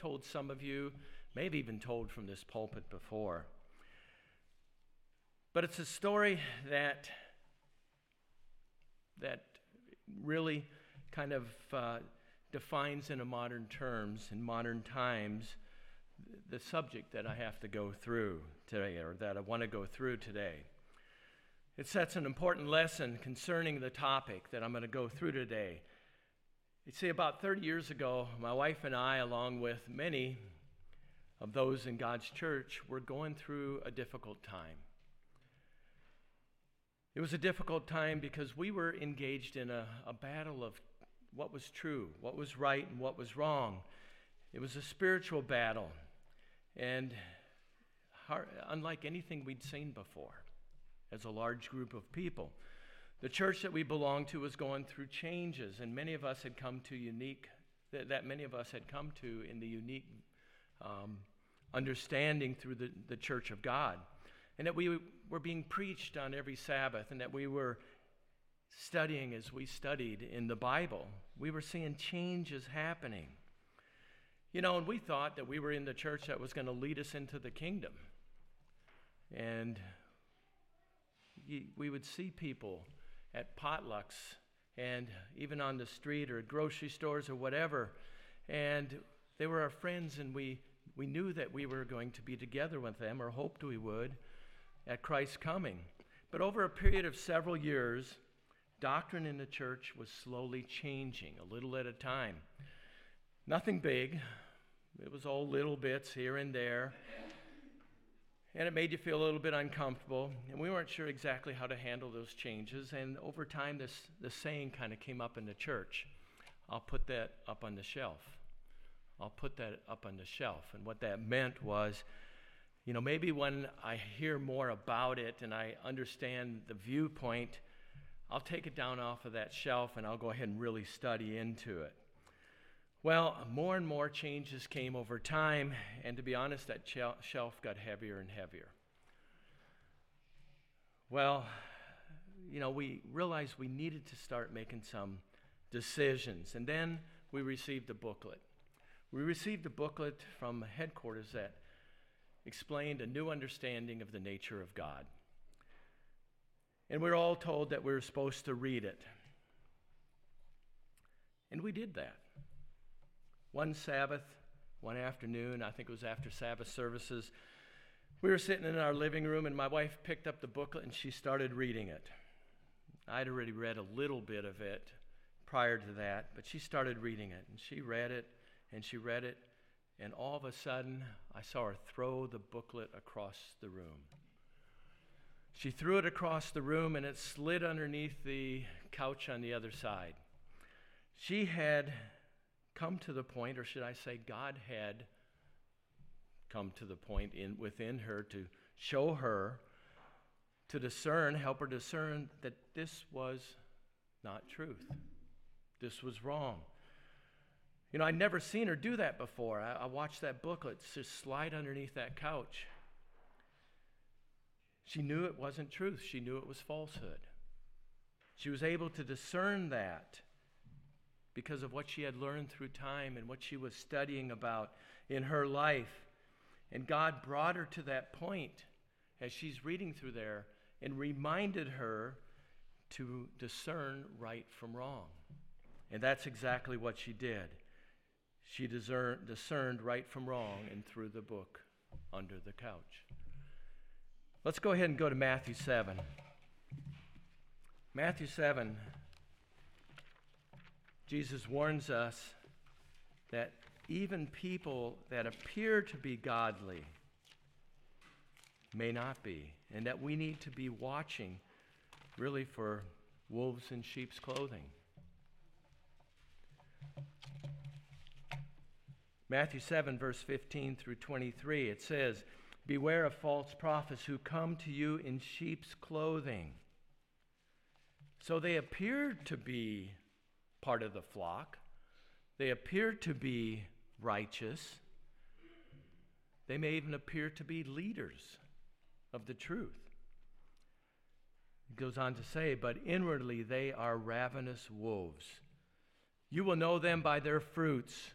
told some of you, maybe even told from this pulpit before. But it's a story that really kind of defines in modern terms, in modern times, the subject that I have to go through today, or that I want to go through today. It sets an important lesson concerning the topic that I'm going to go through today. You see, about 30 years ago, my wife and I, along with many of those in God's church, were going through a difficult time. It was a difficult time because we were engaged in a battle of what was true, what was right, and what was wrong. It was a spiritual battle, and unlike anything we'd seen before as a large group of people. The church that we belonged to was going through changes, and many of us had come to in the unique understanding through the Church of God, and that we were being preached on every Sabbath, and that we were studying as we studied in the Bible. We were seeing changes happening. And we thought that we were in the church that was going to lead us into the kingdom. And we would see people at potlucks and even on the street or at grocery stores or whatever, and they were our friends, and we knew that we were going to be together with them, or hoped we would, at Christ's coming. But over a period of several years, doctrine in the church was slowly changing, a little at a time. Nothing big. It was all little bits here and there. And it made you feel a little bit uncomfortable. And we weren't sure exactly how to handle those changes. And over time, this saying kind of came up in the church. I'll put that up on the shelf. I'll put that up on the shelf. And what that meant was, maybe when I hear more about it and I understand the viewpoint, I'll take it down off of that shelf and I'll go ahead and really study into it. Well, more and more changes came over time, and to be honest, that shelf got heavier and heavier. Well, we realized we needed to start making some decisions, and then we received a booklet. We received a booklet from headquarters that explained a new understanding of the nature of God. And we were all told that we were supposed to read it. And we did that. One Sabbath, one afternoon, I think it was after Sabbath services, we were sitting in our living room, and my wife picked up the booklet and she started reading it. I'd already read a little bit of it prior to that, but she started reading it, and she read it, and she read it, and all of a sudden, I saw her throw the booklet across the room. She threw it across the room, and it slid underneath the couch on the other side. She had come to the point, or should I say God had come to the point within her to show her, to discern, help her discern that this was not truth. This was wrong. I'd never seen her do that before. I watched that booklet just slide underneath that couch. She knew it wasn't truth. She knew it was falsehood. She was able to discern that because of what she had learned through time and what she was studying about in her life. And God brought her to that point as she's reading through there and reminded her to discern right from wrong. And that's exactly what she did. She discerned right from wrong and threw the book under the couch. Let's go ahead and go to Matthew 7. Matthew 7, Jesus warns us that even people that appear to be godly may not be, and that we need to be watching really for wolves in sheep's clothing. Matthew 7, verse 15 through 23, it says, "Beware of false prophets who come to you in sheep's clothing. So they appear to be part of the flock. They appear to be righteous. They may even appear to be leaders of the truth." It goes on to say, "But inwardly they are ravenous wolves. You will know them by their fruits.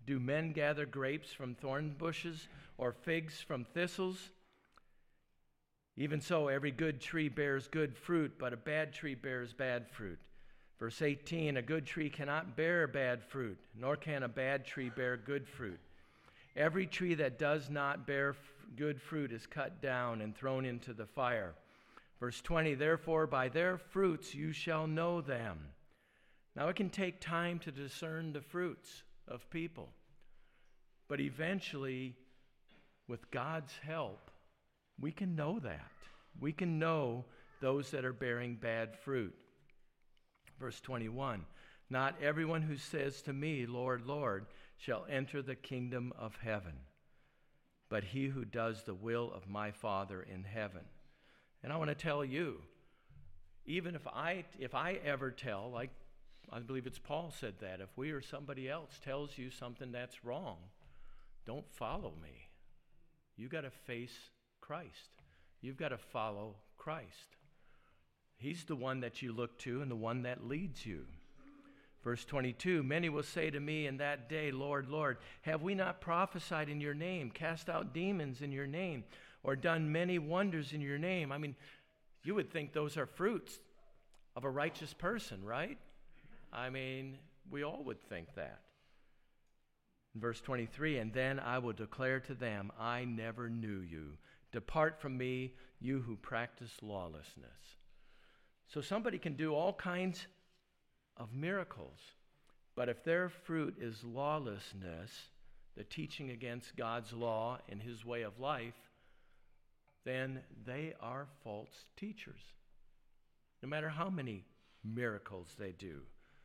Do men gather grapes from thorn bushes or figs from thistles? Even so, every good tree bears good fruit, but a bad tree bears bad fruit. Verse 18, a good tree cannot bear bad fruit, nor can a bad tree bear good fruit. Every tree that does not bear good fruit is cut down and thrown into the fire. Verse 20, therefore by their fruits you shall know them. Now it can take time to discern the fruits of people, but eventually, with God's help, we can know that. We can know those that are bearing bad fruit. Verse 21, not everyone who says to me, Lord, Lord, shall enter the kingdom of heaven, but he who does the will of my Father in heaven. And I want to tell you, even if I ever tell, like I believe it's Paul said that, if we or somebody else tells you something that's wrong, don't follow me. You got to face Christ. You've got to follow Christ. He's the one that you look to and the one that leads you. Verse 22, many will say to me in that day, Lord, Lord, have we not prophesied in your name, cast out demons in your name, or done many wonders in your name? I mean, you would think those are fruits of a righteous person, right? I mean, we all would think that. In verse 23, and then I will declare to them, I never knew you. Depart from me, you who practice lawlessness. So somebody can do all kinds of miracles, but if their fruit is lawlessness, the teaching against God's law and his way of life, then they are false teachers, no matter how many miracles they do.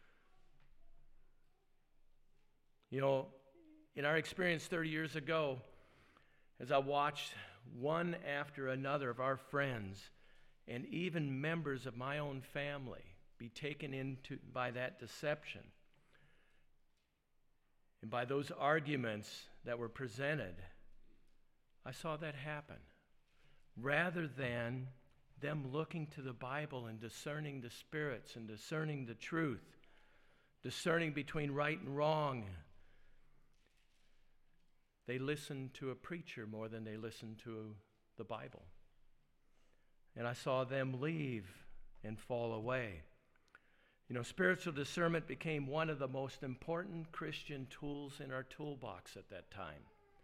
You know, in our experience 30 years ago, as I watched one after another of our friends and even members of my own family be taken into by that deception and by those arguments that were presented, I saw that happen. Rather than them looking to the Bible and discerning the spirits and discerning the truth, discerning between right and wrong, they listened to a preacher more than they listened to the Bible. And I saw them leave and fall away. You know, spiritual discernment became one of the most important Christian tools in our toolbox at that time.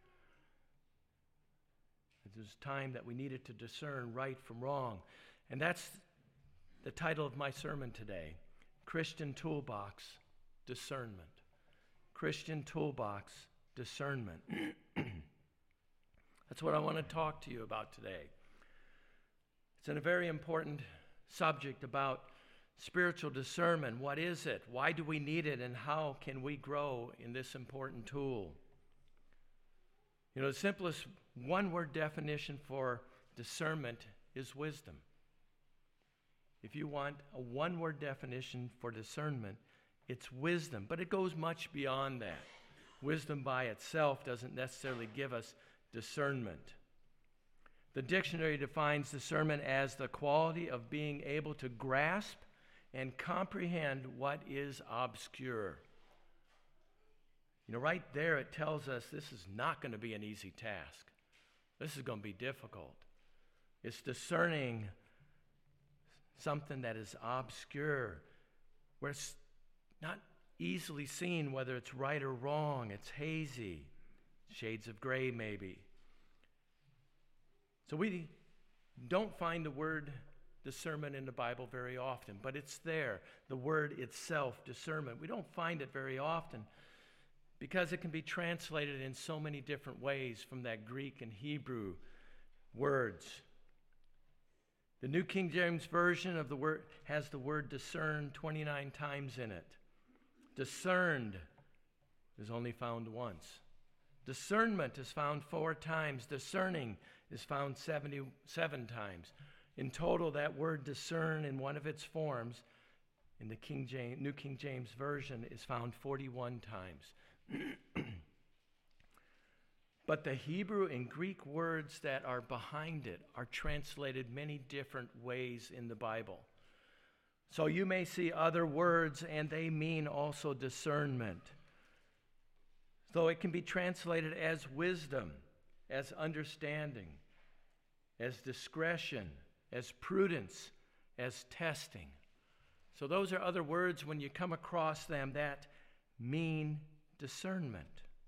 It was time that we needed to discern right from wrong. And that's the title of my sermon today, Christian Toolbox Discernment. Christian Toolbox Discernment. That's what I want to talk to you about today. It's a very important subject about spiritual discernment. What is it? Why do we need it? And how can we grow in this important tool? You know, the simplest one-word definition for discernment is wisdom. If you want a one-word definition for discernment, it's wisdom. But it goes much beyond that. Wisdom by itself doesn't necessarily give us discernment. The dictionary defines discernment as the quality of being able to grasp and comprehend what is obscure. You know, right there it tells us this is not going to be an easy task. This is going to be difficult. It's discerning something that is obscure, where it's not easily seen whether it's right or wrong. It's hazy, shades of gray maybe. So we don't find the word discernment in the Bible very often, but it's there. The word itself, discernment. We don't find it very often because it can be translated in so many different ways from that Greek and Hebrew words. The New King James Version of the word has the word discern 29 times in it. Discerned is only found once. Discernment is found 4 times. Discerning is found 77 times. In total, that word discern in one of its forms in the New King James Version is found 41 times. But the Hebrew and Greek words that are behind it are translated many different ways in the Bible. So you may see other words and they mean also discernment. Though it can be translated as wisdom, as understanding, as discretion, as prudence, as testing. So those are other words when you come across them that mean discernment.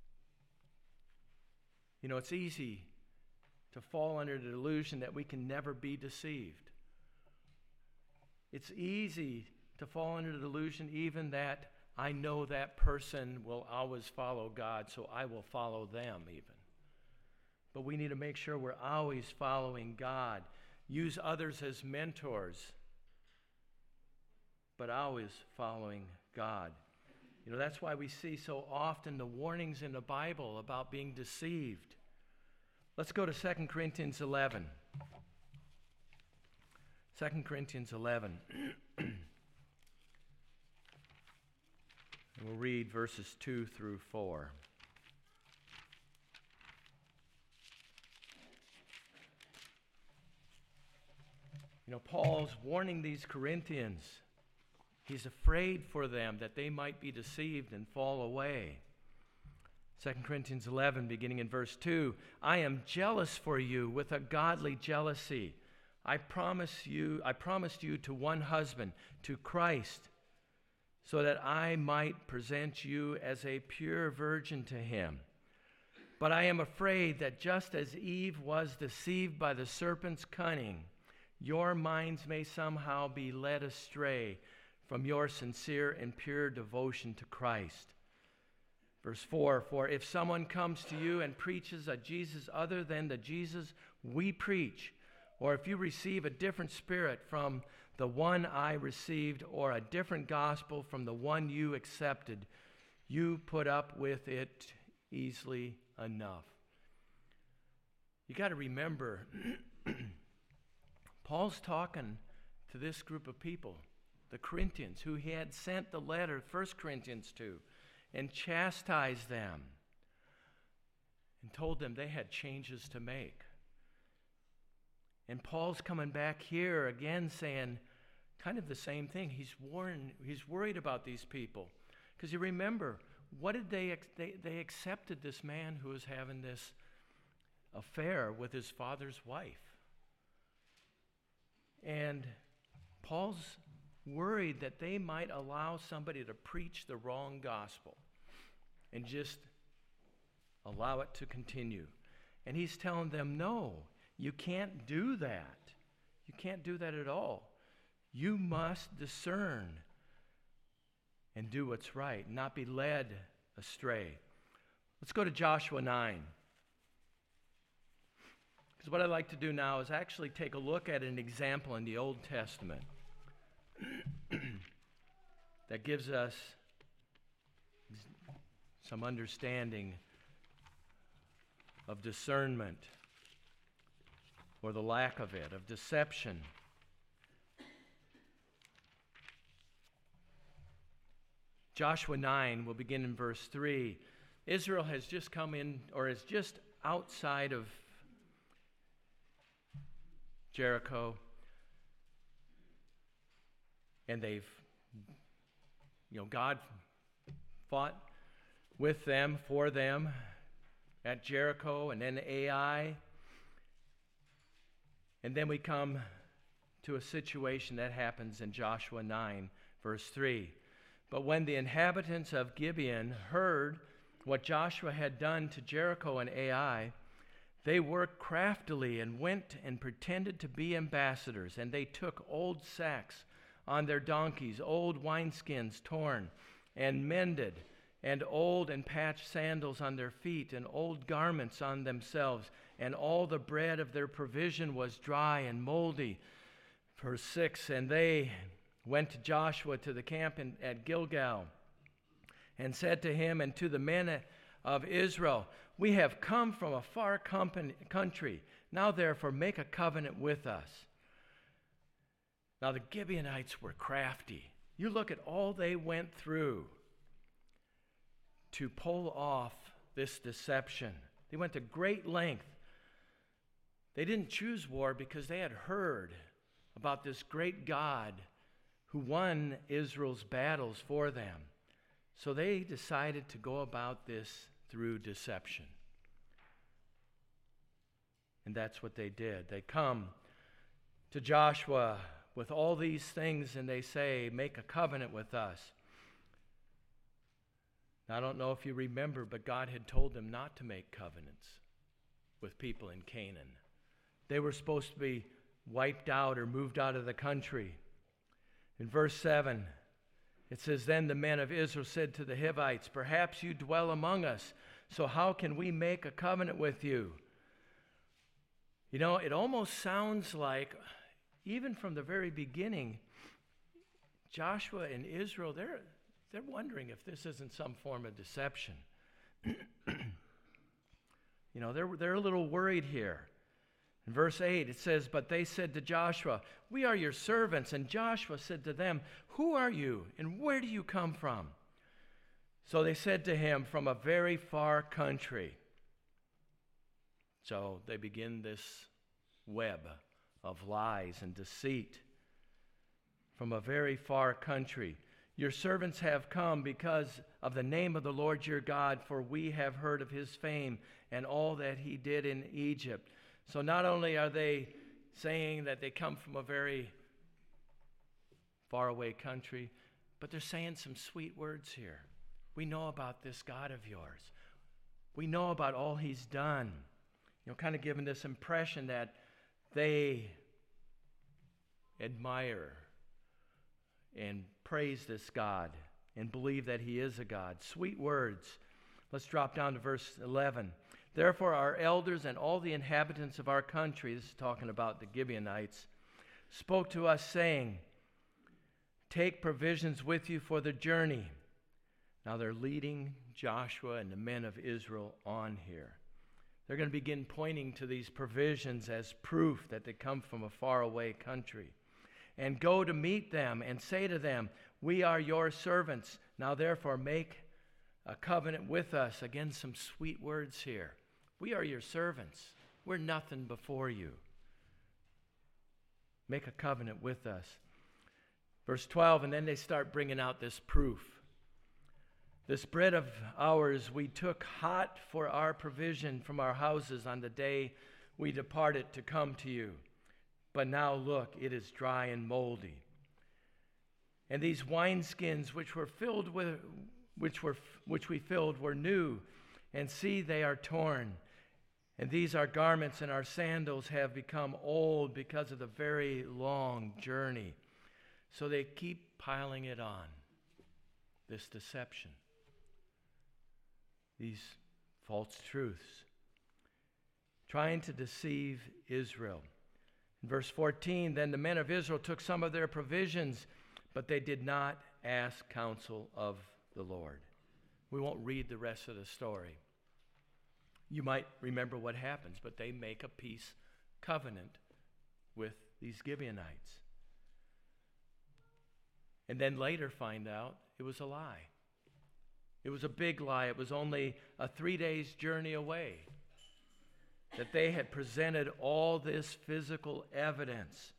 You know, it's easy to fall under the delusion that we can never be deceived. It's easy to fall under the delusion even that I know that person will always follow God, so I will follow them even. But we need to make sure we're always following God. Use others as mentors, but always following God. You know, that's why we see so often the warnings in the Bible about being deceived. Let's go to 2 Corinthians 11. 2 Corinthians 11. And we'll read verses 2 through 4. You know, Paul's warning these Corinthians. He's afraid for them that they might be deceived and fall away. 2 Corinthians 11, beginning in verse 2, I am jealous for you with a godly jealousy. I promised you to one husband, to Christ, so that I might present you as a pure virgin to him. But I am afraid that just as Eve was deceived by the serpent's cunning, your minds may somehow be led astray from your sincere and pure devotion to Christ. Verse 4, for if someone comes to you and preaches a Jesus other than the Jesus we preach, or if you receive a different spirit from the one I received, or a different gospel from the one you accepted, you put up with it easily enough. You got to remember, Paul's talking to this group of people, the Corinthians, who he had sent the letter, 1 Corinthians to, and chastised them and told them they had changes to make. And Paul's coming back here again saying kind of the same thing. He's worried about these people. Because you remember, what did they accepted this man who was having this affair with his father's wife. And Paul's worried that they might allow somebody to preach the wrong gospel and just allow it to continue. And he's telling them, no, you can't do that. You can't do that at all. You must discern and do what's right, not be led astray. Let's go to Joshua 9. Because what I'd like to do now is actually take a look at an example in the Old Testament that gives us some understanding of discernment, or the lack of it, of deception. Joshua 9 will begin in verse 3. Israel has just come in, or is just outside of Jericho, and they've, God fought with them, for them, at Jericho, and then Ai. And then we come to a situation that happens in Joshua 9, verse 3. But when the inhabitants of Gibeon heard what Joshua had done to Jericho and Ai, they worked craftily and went and pretended to be ambassadors. And they took old sacks on their donkeys, old wineskins torn and mended, and old and patched sandals on their feet, and old garments on themselves. And all the bread of their provision was dry and moldy. Verse 6, and they went to Joshua to the camp at Gilgal, and said to him and to the men of Israel, we have come from a far country. Now therefore make a covenant with us. Now the Gibeonites were crafty. You look at all they went through to pull off this deception. They went to great length. They didn't choose war because they had heard about this great God who won Israel's battles for them. So they decided to go about this through deception. And that's what they did. They come to Joshua with all these things and they say, make a covenant with us. Now, I don't know if you remember, but God had told them not to make covenants with people in Canaan. They were supposed to be wiped out or moved out of the country. In verse 7, it says, then the men of Israel said to the Hivites, perhaps you dwell among us, so how can we make a covenant with you? You know, it almost sounds like, even from the very beginning, Joshua and Israel, they're wondering if this isn't some form of deception. You know, they're a little worried here. In verse 8, it says, but they said to Joshua, we are your servants. And Joshua said to them, who are you, and where do you come from? So they said to him, from a very far country. So they begin this web of lies and deceit. From a very far country. Your servants have come because of the name of the Lord your God, for we have heard of his fame and all that he did in Egypt. So not only are they saying that they come from a very faraway country, but they're saying some sweet words here. We know about this God of yours. We know about all he's done. You know, kind of giving this impression that they admire and praise this God and believe that he is a God. Sweet words. Let's drop down to verse 11. Therefore, our elders and all the inhabitants of our country, this is talking about the Gibeonites, spoke to us saying, take provisions with you for the journey. Now they're leading Joshua and the men of Israel on here. They're going to begin pointing to these provisions as proof that they come from a faraway country. And go to meet them and say to them, we are your servants. Now therefore make a covenant with us. Again, some sweet words here. We are your servants. We're nothing before you. Make a covenant with us. Verse 12, and then they start bringing out this proof. This bread of ours we took hot for our provision from our houses on the day we departed to come to you. But now look, it is dry and moldy. And these wineskins which we filled were new, and see, they are torn. And these our garments and our sandals have become old because of the very long journey. So they keep piling it on, this deception, these false truths, trying to deceive Israel. In verse 14, then the men of Israel took some of their provisions, but they did not ask counsel of the Lord. We won't read the rest of the story. You might remember what happens, but they make a peace covenant with these Gibeonites. And then later find out it was a lie. It was a big lie. It was only a 3 days journey away. That they had presented all this physical evidence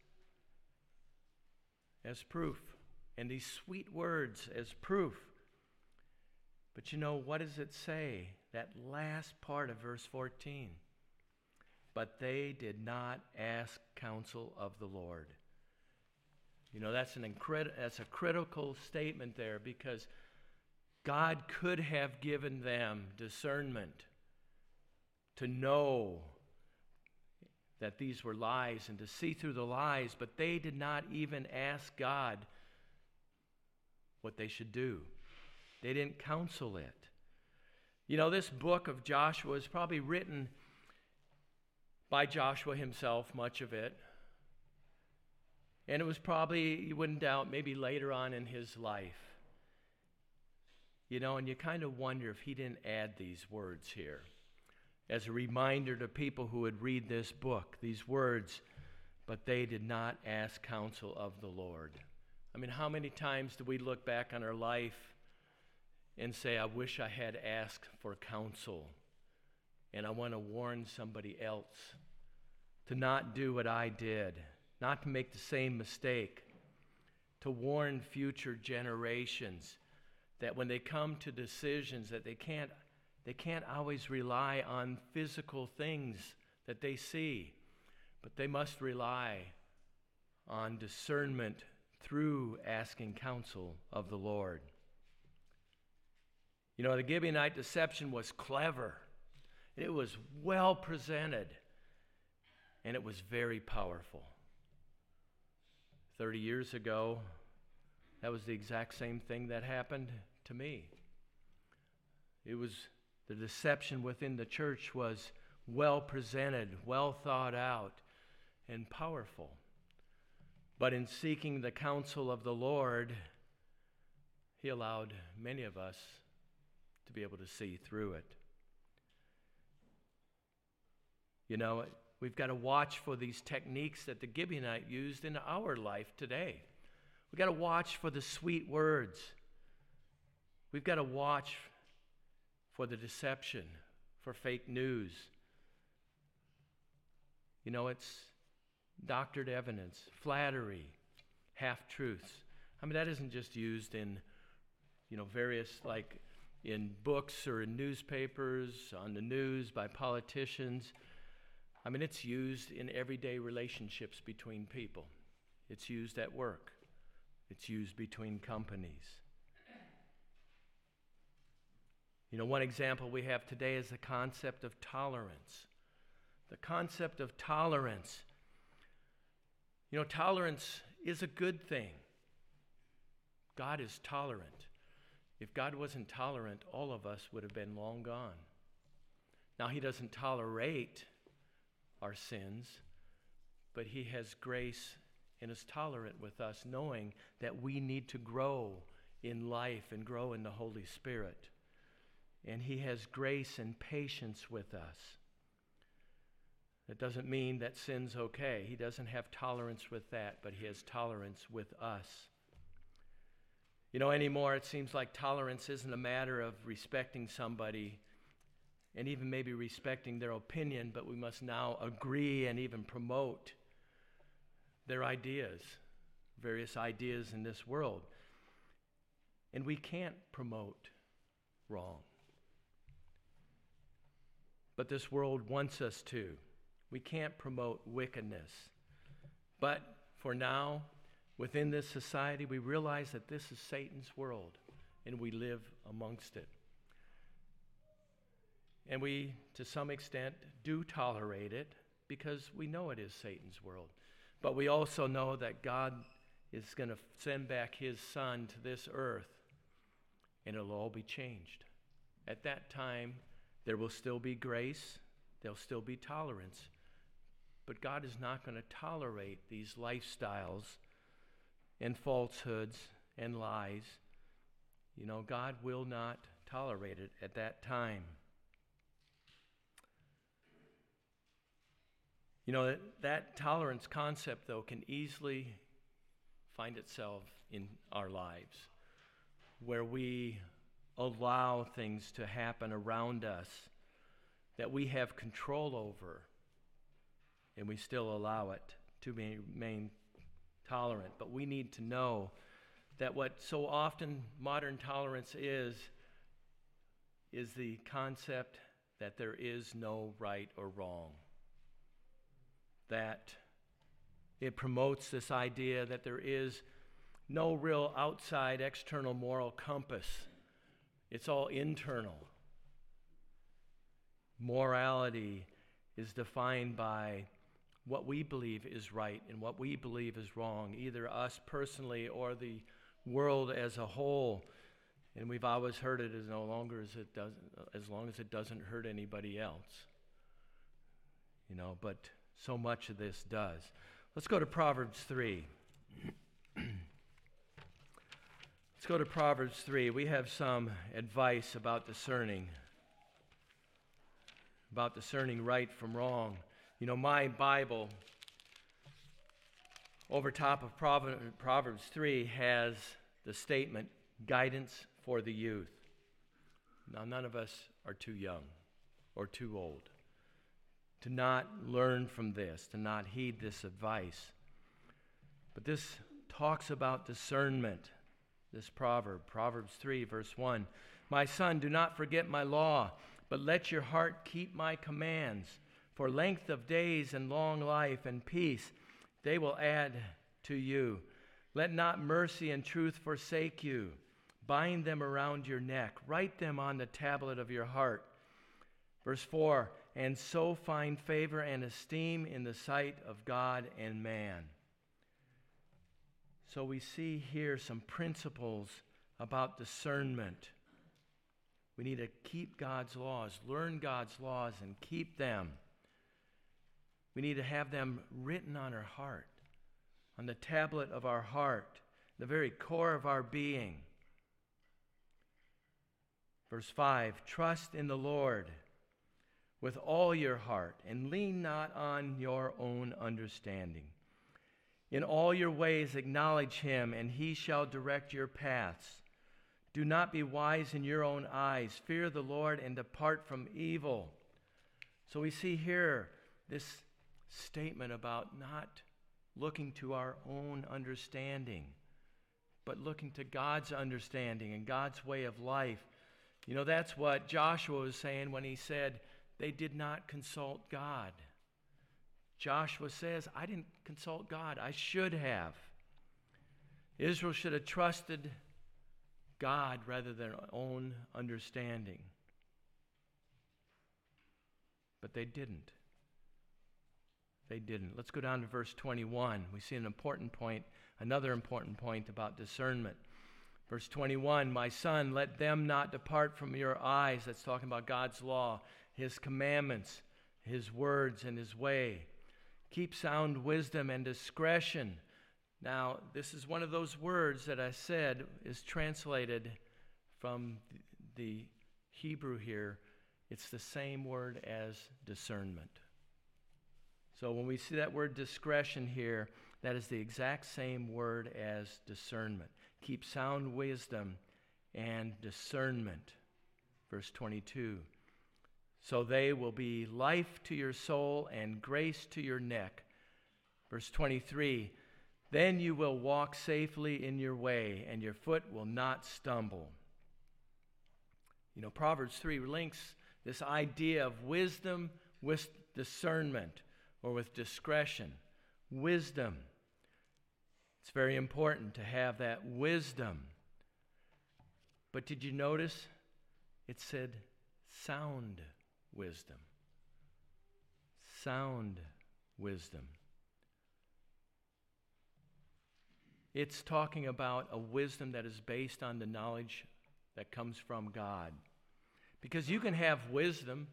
as proof, and these sweet words as proof. But you know, what does it say? That last part of verse 14. But they did not ask counsel of the Lord. You know, that's a critical statement there, because God could have given them discernment to know that these were lies and to see through the lies, but they did not even ask God what they should do. They didn't counsel it. You know, this book of Joshua is probably written by Joshua himself, much of it. And it was probably, you wouldn't doubt, maybe later on in his life. You know, and you kind of wonder if he didn't add these words here as a reminder to people who would read this book, these words, but they did not ask counsel of the Lord. I mean, how many times do we look back on our life and say, I wish I had asked for counsel, and I want to warn somebody else to not do what I did, not to make the same mistake, to warn future generations that when they come to decisions that they can't They can't always rely on physical things that they see, but they must rely on discernment through asking counsel of the Lord. You know, the Gibeonite deception was clever. It was well presented, and it was very powerful. 30 years ago, that was the exact same thing that happened to me. It was the deception within the church was well presented, well thought out, and powerful. But in seeking the counsel of the Lord, He allowed many of us to be able to see through it. You know, we've got to watch for these techniques that the Gibeonite used in our life today. We've got to watch for the sweet words. We've got to watch for the deception, for fake news. You know, it's doctored evidence, flattery, half-truths. I mean, that isn't just used in, various, like in books or in newspapers, on the news, by politicians. I mean, it's used in everyday relationships between people. It's used at work. It's used between companies. You know, one example we have today is the concept of tolerance. The concept of tolerance. You know, tolerance is a good thing. God is tolerant. If God wasn't tolerant, all of us would have been long gone. Now, He doesn't tolerate our sins, but He has grace and is tolerant with us, knowing that we need to grow in life and grow in the Holy Spirit. And He has grace and patience with us. That doesn't mean that sin's okay. He doesn't have tolerance with that, but He has tolerance with us. You know, anymore it seems like tolerance isn't a matter of respecting somebody and even maybe respecting their opinion, but we must now agree and even promote their ideas, various ideas in this world. And we can't promote wrong. But this world wants us to. We can't promote wickedness. But for now, within this society, we realize that this is Satan's world, and we live amongst it. And we, to some extent, do tolerate it because we know it is Satan's world. But we also know that God is going to send back His Son to this earth, and it'll all be changed. At that time, there will still be grace, there'll still be tolerance, but God is not going to tolerate these lifestyles and falsehoods and lies. You know, God will not tolerate it at that time. You know, that tolerance concept, though, can easily find itself in our lives, where we allow things to happen around us that we have control over, and we still allow it to remain tolerant. But we need to know that what so often modern tolerance is the concept that there is no right or wrong. That it promotes this idea that there is no real outside external moral compass. It's all internal. Morality is defined by what we believe is right and what we believe is wrong, either us personally or the world as a whole. And we've always heard it as long as it doesn't hurt anybody else. You know, but so much of this does. Let's go to Proverbs 3. Let's go to Proverbs 3. We have some advice about discerning right from wrong. You know, my Bible, over top of Proverbs 3, has the statement, guidance for the youth. Now, none of us are too young or too old to not learn from this, to not heed this advice. But this talks about discernment, this proverb, Proverbs 3, verse 1. My son, do not forget my law, But let your heart keep my commands, for length of days and long life and peace they will add to you. Let not mercy and truth forsake you. Bind them around your neck. Write them on the tablet of your heart. Verse 4, and so find favor and esteem in the sight of God and man. So we see here some principles about discernment. We need to keep God's laws, learn God's laws, and keep them. We need to have them written on our heart, on the tablet of our heart, the very core of our being. Verse 5, trust in the Lord with all your heart, and lean not on your own understanding. In all your ways acknowledge him, and he shall direct your paths. Do not be wise in your own eyes. Fear the Lord and depart from evil. So we see here this statement about not looking to our own understanding, but looking to God's understanding and God's way of life. You know, that's what Joshua was saying when he said they did not consult God. Joshua says, I didn't consult God. I should have. Israel should have trusted God rather than their own understanding. But they didn't. They didn't. Let's go down to verse 21. We see an important point, another important point about discernment. Verse 21, my son, let them not depart from your eyes. That's talking about God's law, his commandments, his words, and his way. Keep sound wisdom and discretion. Now, this is one of those words that I said is translated from the Hebrew here. It's the same word as discernment. So when we see that word discretion here, that is the exact same word as discernment. Keep sound wisdom and discernment. Verse 22. So they will be life to your soul and grace to your neck. Verse 23. Then you will walk safely in your way, and your foot will not stumble. You know, Proverbs 3 links this idea of wisdom with discernment, or with discretion. Wisdom. It's very important to have that wisdom. But did you notice it said sound wisdom? Sound wisdom. It's talking about a wisdom that is based on the knowledge that comes from God. Because you can have wisdom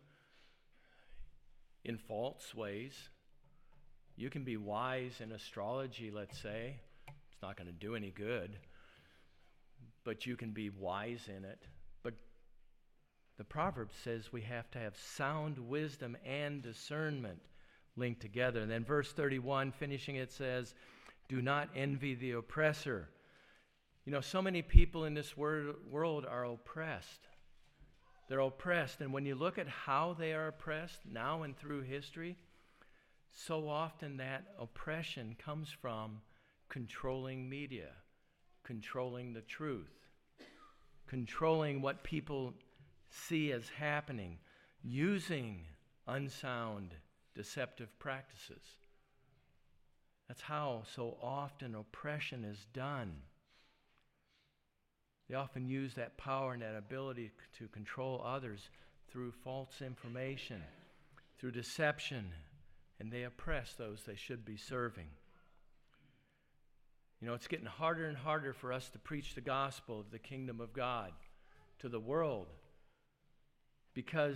in false ways. You can be wise in astrology, let's say. It's not going to do any good. But you can be wise in it. But the proverb says we have to have sound wisdom and discernment linked together. And then verse 31, finishing it, says, do not envy the oppressor. You know, so many people in this world are oppressed. They're oppressed. And when you look at how they are oppressed now and through history, so often that oppression comes from controlling media, controlling the truth, controlling what people see as happening, using unsound, deceptive practices. That's how so often oppression is done. They often use that power and that ability to control others through false information, through deception, and they oppress those they should be serving. You know, it's getting harder and harder for us to preach the gospel of the kingdom of God to the world because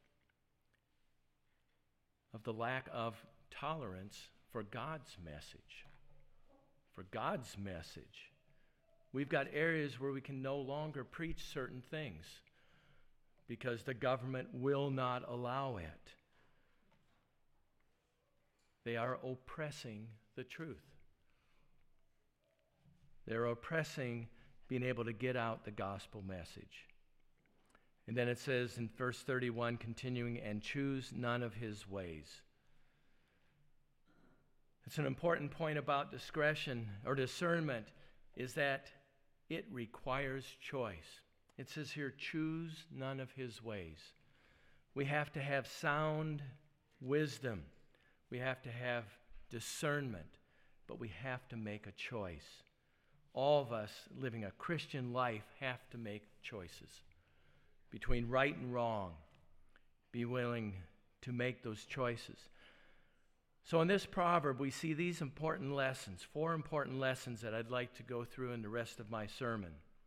of the lack of tolerance for God's message. For God's message. We've got areas where we can no longer preach certain things because the government will not allow it. They are oppressing the truth. They're oppressing being able to get out the gospel message. And then it says in verse 31, continuing, and choose none of his ways. It's an important point about discretion or discernment is that it requires choice. It says here, choose none of his ways. We have to have sound wisdom. We have to have discernment. But we have to make a choice. All of us living a Christian life have to make choices between right and wrong. Be willing to make those choices. So in this proverb, we see these important lessons, 4 important lessons that I'd like to go through in the rest of my sermon.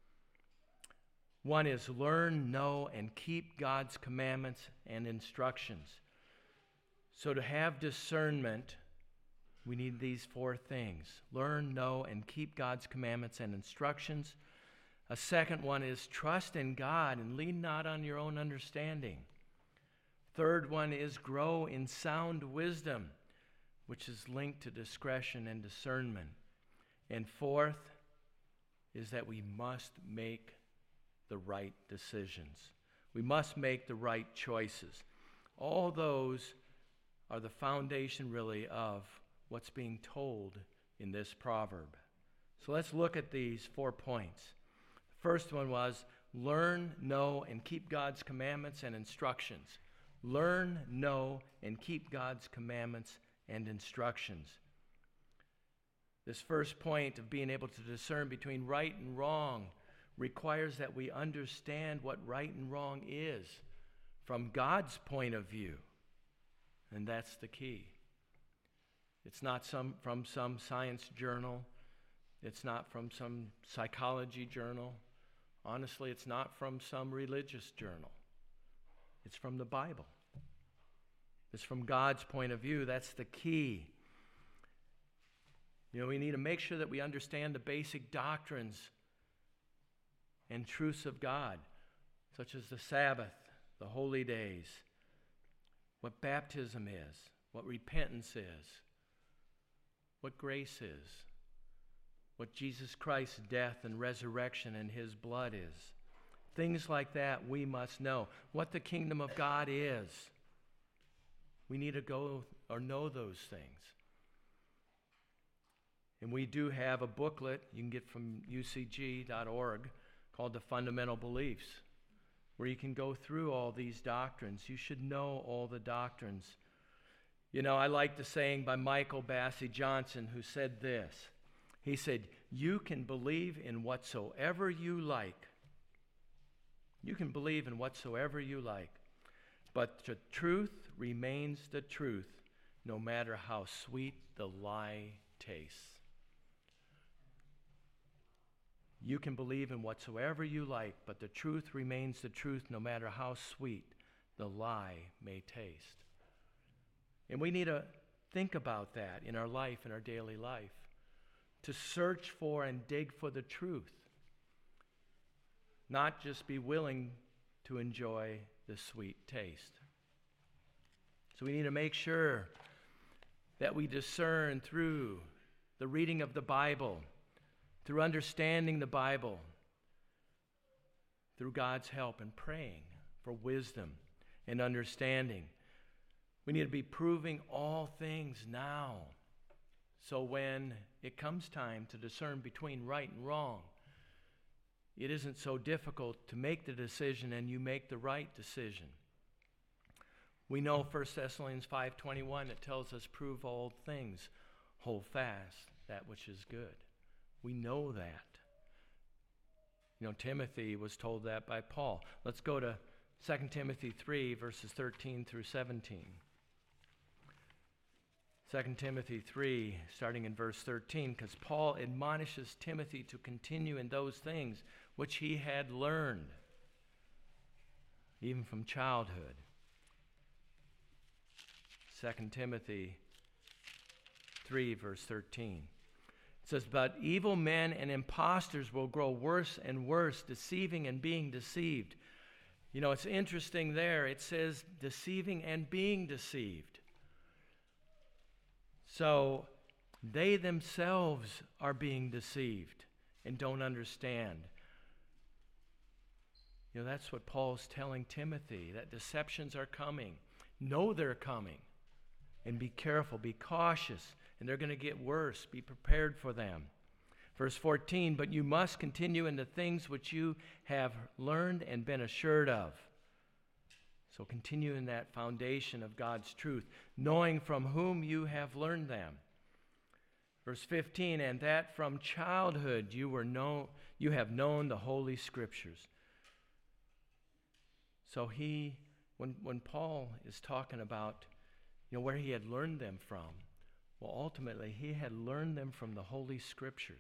One is learn, know, and keep God's commandments and instructions. So to have discernment, we need these 4 things. Learn, know, and keep God's commandments and instructions. A second one is trust in God and lean not on your own understanding. Third one is grow in sound wisdom, which is linked to discretion and discernment. And fourth is that we must make the right decisions. We must make the right choices. All those are the foundation, really, of what's being told in this proverb. So let's look at these 4 points. The first one was learn, know, and keep God's commandments and instructions. Learn, know, and keep God's commandments and instructions. This first point of being able to discern between right and wrong requires that we understand what right and wrong is from God's point of view. And that's the key. It's not from some science journal. It's not from some psychology journal. Honestly, it's not from some religious journal. It's from the Bible. It's from God's point of view. That's the key. We need to make sure that we understand the basic doctrines and truths of God, such as the Sabbath, the holy days, what baptism is, what repentance is, what grace is, what Jesus Christ's death and resurrection and his blood is. Things like that we must know. What the kingdom of God is. We need to go or know those things. And we do have a booklet you can get from ucg.org called The Fundamental Beliefs, where you can go through all these doctrines. You should know all the doctrines. I like the saying by Michael Bassey Johnson, who said this. He said, you can believe in whatsoever you like. You can believe in whatsoever you like. But the truth remains the truth, no matter how sweet the lie tastes. You can believe in whatsoever you like, but the truth remains the truth, no matter how sweet the lie may taste. And we need to think about that in our life, in our daily life, to search for and dig for the truth, not just be willing to enjoy the sweet taste. So we need to make sure that we discern through the reading of the Bible, through understanding the Bible, through God's help and praying for wisdom and understanding. We need to be proving all things now, so when it comes time to discern between right and wrong, it isn't so difficult to make the decision and you make the right decision. We know 1 Thessalonians 5:21, it tells us, prove all things, hold fast that which is good. We know that. Timothy was told that by Paul. Let's go to 2 Timothy 3, verses 13 through 17. 2 Timothy 3, starting in verse 13, because Paul admonishes Timothy to continue in those things which he had learned, even from childhood. 2 Timothy 3, verse 13. It says, but evil men and impostors will grow worse and worse, deceiving and being deceived. It's interesting there. It says deceiving and being deceived. So they themselves are being deceived and don't understand. That's what Paul's telling Timothy, that deceptions are coming. Know they're coming. And be careful, be cautious, and they're going to get worse. Be prepared for them. Verse 14, but you must continue in the things which you have learned and been assured of. So continue in that foundation of God's truth, knowing from whom you have learned them. Verse 15, and that from childhood you have known the Holy Scriptures. So when Paul is talking about where he had learned them from, well, ultimately he had learned them from the Holy Scriptures,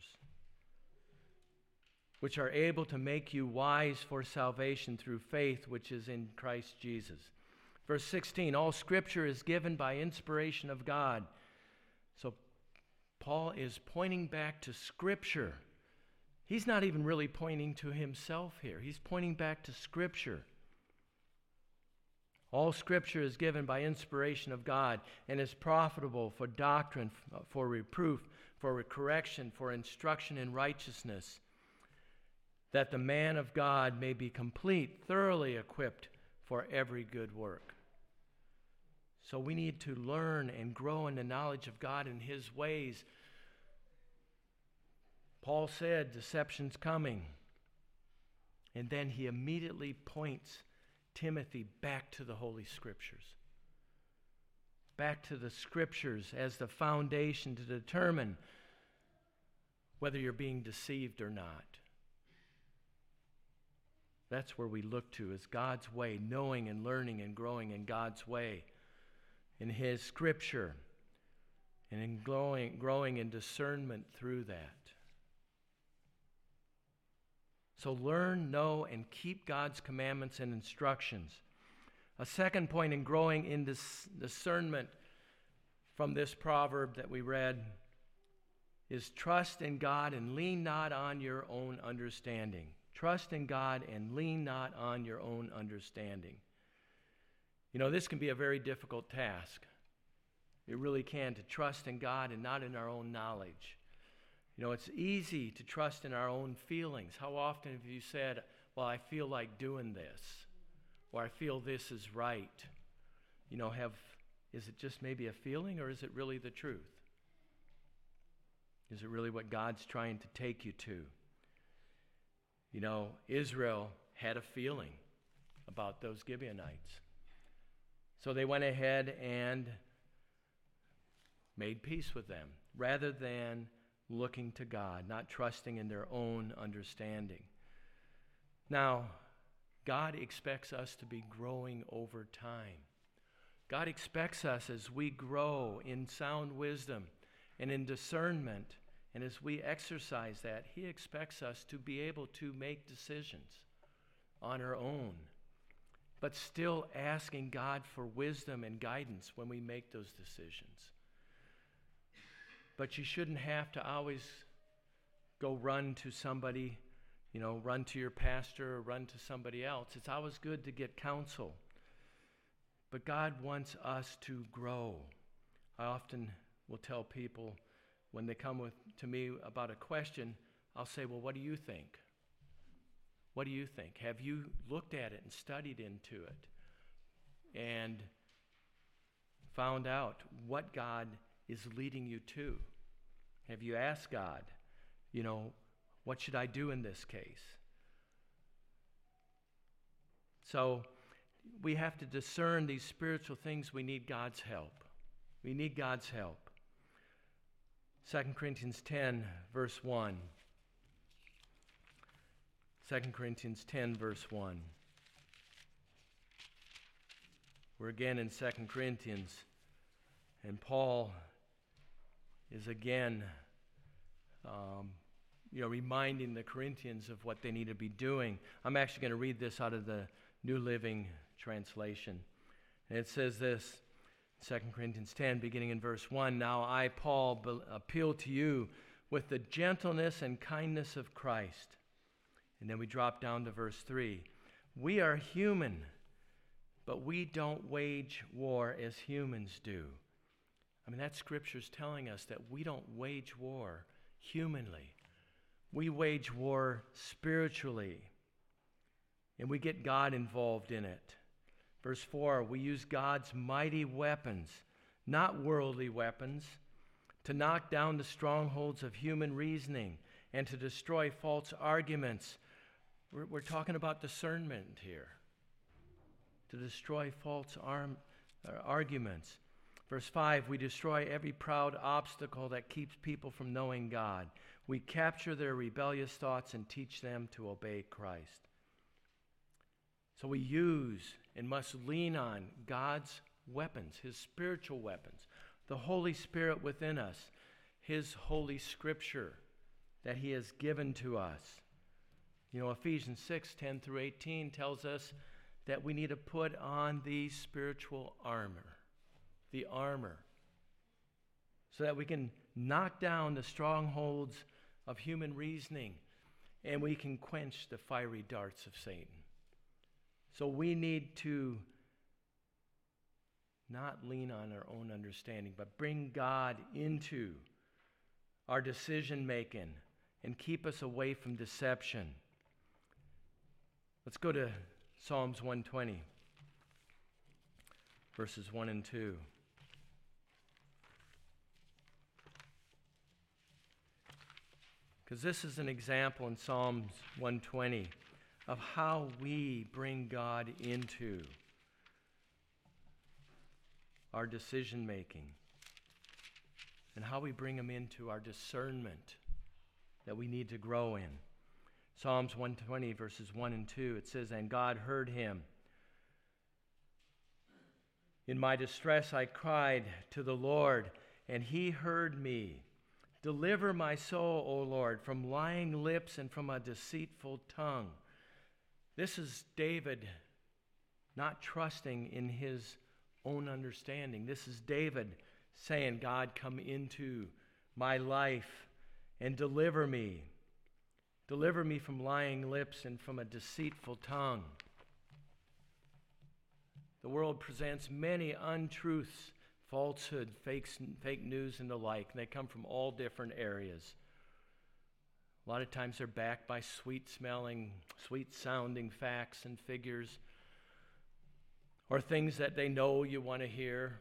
which are able to make you wise for salvation through faith which is in Christ Jesus. Verse 16, all Scripture is given by inspiration of God. So Paul is pointing back to Scripture. He's not even really pointing to himself here. He's pointing back to Scripture. All Scripture is given by inspiration of God and is profitable for doctrine, for reproof, for correction, for instruction in righteousness, that the man of God may be complete, thoroughly equipped for every good work. So we need to learn and grow in the knowledge of God and His ways. Paul said, deception's coming. And then he immediately points Timothy back to the Holy Scriptures. Back to the Scriptures as the foundation to determine whether you're being deceived or not. That's where we look to, is God's way, knowing and learning and growing in God's way, in His Scripture, and in growing in discernment through that. So learn, know, and keep God's commandments and instructions. A second point in growing in discernment from this proverb that we read is trust in God and lean not on your own understanding. Trust in God and lean not on your own understanding. This can be a very difficult task. It really can, to trust in God and not in our own knowledge. It's easy to trust in our own feelings. How often have you said, well, I feel like doing this, or I feel this is right? Is it just maybe a feeling, or is it really the truth? Is it really what God's trying to take you to? Israel had a feeling about those Gibeonites. So they went ahead and made peace with them, rather than looking to God, not trusting in their own understanding. Now, God expects us to be growing over time. God expects us, as we grow in sound wisdom and in discernment, and as we exercise that, He expects us to be able to make decisions on our own, but still asking God for wisdom and guidance when we make those decisions. But you shouldn't have to always go run to somebody, run to your pastor or run to somebody else. It's always good to get counsel. But God wants us to grow. I often will tell people when they come to me about a question, I'll say, well, what do you think? What do you think? Have you looked at it and studied into it and found out what God is leading you to? Have you asked God, what should I do in this case? So we have to discern these spiritual things. We need God's help. We need God's help. 2 Corinthians 10, verse 1. 2 Corinthians 10, verse 1. We're again in 2 Corinthians, and Paul is again, reminding the Corinthians of what they need to be doing. I'm actually going to read this out of the New Living Translation. And it says this, 2 Corinthians 10, beginning in verse 1, Now I, Paul, appeal to you with the gentleness and kindness of Christ. And then we drop down to verse 3. We are human, but we don't wage war as humans do. That scripture's telling us that we don't wage war humanly. We wage war spiritually, and we get God involved in it. Verse 4, we use God's mighty weapons, not worldly weapons, to knock down the strongholds of human reasoning and to destroy false arguments. We're talking about discernment here. to destroy false arguments. Verse 5, we destroy every proud obstacle that keeps people from knowing God. We capture their rebellious thoughts and teach them to obey Christ. So we use and must lean on God's weapons, his spiritual weapons, the Holy Spirit within us, his Holy Scripture that he has given to us. You know, Ephesians 6:10 through 18 tells us that we need to put on the spiritual armor, so that we can knock down the strongholds of human reasoning and we can quench the fiery darts of Satan. So we need to not lean on our own understanding, but bring God into our decision making and keep us away from deception. Let's go to Psalms 120, verses 1 and 2. Because this is an example in Psalms 120 of how we bring God into our decision making and how we bring him into our discernment that we need to grow in. Psalms 120, verses 1 and 2, it says, "And God heard him. In my distress I cried to the Lord, and he heard me. Deliver my soul, O Lord, from lying lips and from a deceitful tongue." This is David not trusting in his own understanding. This is David saying, God, come into my life and deliver me. Deliver me from lying lips and from a deceitful tongue. The world presents many untruths, falsehood, fake news, and the like. And they come from all different areas. A lot of times they're backed by sweet-smelling, sweet-sounding facts and figures, or things that they know you want to hear.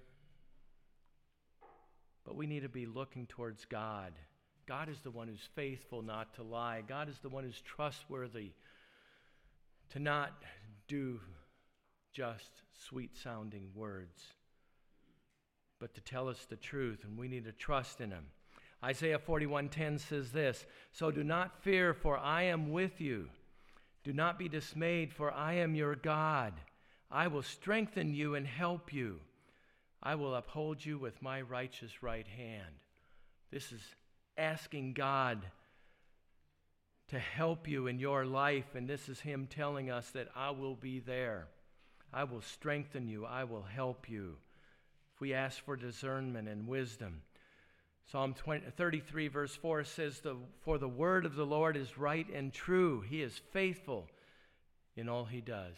But we need to be looking towards God. God is the one who's faithful not to lie. God is the one who's trustworthy to not do just sweet-sounding words, but to tell us the truth, and we need to trust in him. Isaiah 41:10 says this, "So do not fear, for I am with you. Do not be dismayed, for I am your God. I will strengthen you and help you. I will uphold you with my righteous right hand." This is asking God to help you in your life, and this is him telling us that I will be there. I will strengthen you. I will help you. If we ask for discernment and wisdom. Psalm 33 verse 4 says, "For the word of the Lord is right and true. He is faithful in all he does."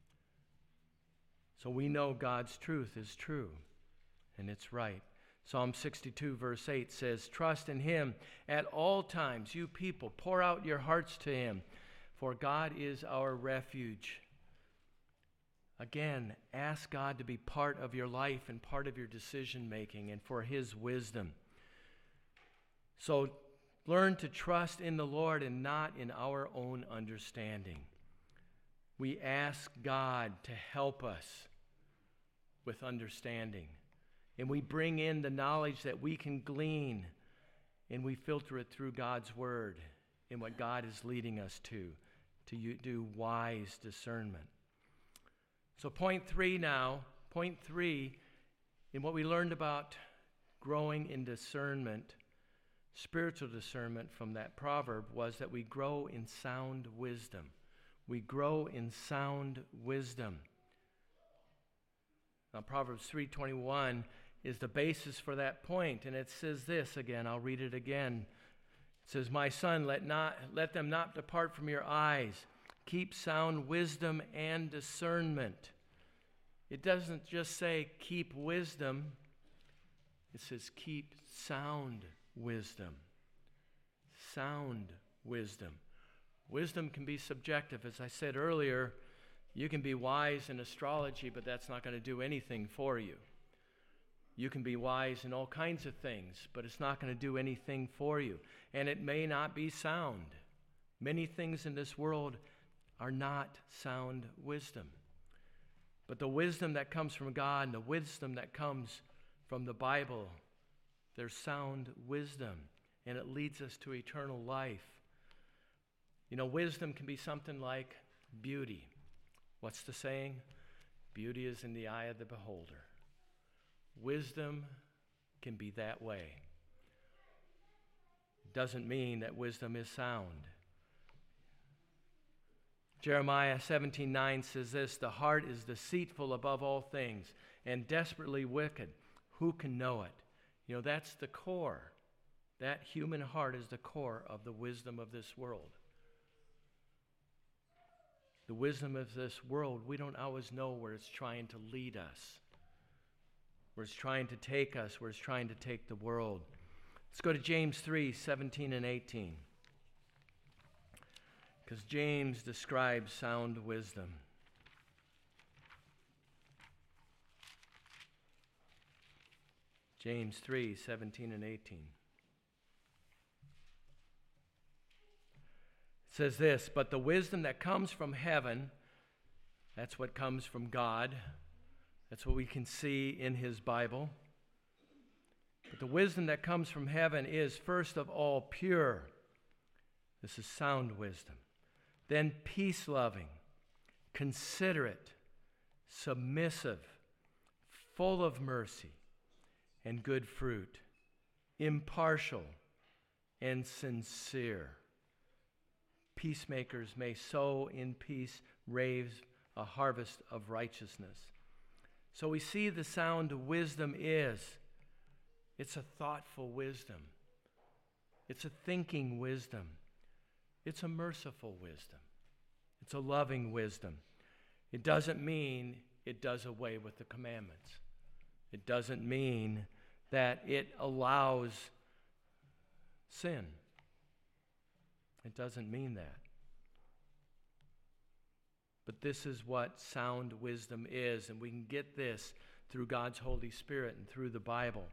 So we know God's truth is true and it's right. Psalm 62 verse 8 says, "Trust in him at all times. You people, pour out your hearts to him, for God is our refuge." Again, ask God to be part of your life and part of your decision making and for his wisdom. So learn to trust in the Lord and not in our own understanding. We ask God to help us with understanding. And we bring in the knowledge that we can glean, and we filter it through God's word and what God is leading us to do wise discernment. So point three in what we learned about growing in discernment, spiritual discernment from that proverb, was that we grow in sound wisdom. We grow in sound wisdom. Now, Proverbs 3:21 is the basis for that point, and it says this again. I'll read it again. It says, "My son, let them not depart from your eyes. Keep sound wisdom and discernment." It doesn't just say keep wisdom. It says keep sound wisdom. Sound wisdom. Wisdom can be subjective. As I said earlier, you can be wise in astrology, but that's not going to do anything for you. You can be wise in all kinds of things, but it's not going to do anything for you. And it may not be sound. Many things in this world are not sound wisdom. But the wisdom that comes from God and the wisdom that comes from the Bible, there's sound wisdom, and it leads us to eternal life. You know, wisdom can be something like beauty. What's the saying? Beauty is in the eye of the beholder. Wisdom can be that way. It doesn't mean that wisdom is sound. Jeremiah 17:9 says this, "The heart is deceitful above all things and desperately wicked. Who can know it?" You know, that's the core. That human heart is the core of the wisdom of this world. The wisdom of this world, we don't always know where it's trying to lead us, where it's trying to take us, where it's trying to take the world. Let's go to James 3:17 and 18. Because James describes sound wisdom. James 3:17 and 18. It says this, "But the wisdom that comes from heaven," that's what comes from God. That's what we can see in his Bible. "But the wisdom that comes from heaven is first of all pure." This is sound wisdom. "Then peace-loving, considerate, submissive, full of mercy and good fruit, impartial and sincere. Peacemakers may sow in peace, raise a harvest of righteousness." So we see the sound wisdom is. It's a thoughtful wisdom. It's a thinking wisdom. It's a merciful wisdom. It's a loving wisdom. It doesn't mean it does away with the commandments. It doesn't mean that it allows sin. It doesn't mean that. But this is what sound wisdom is, and we can get this through God's Holy Spirit and through the Bible.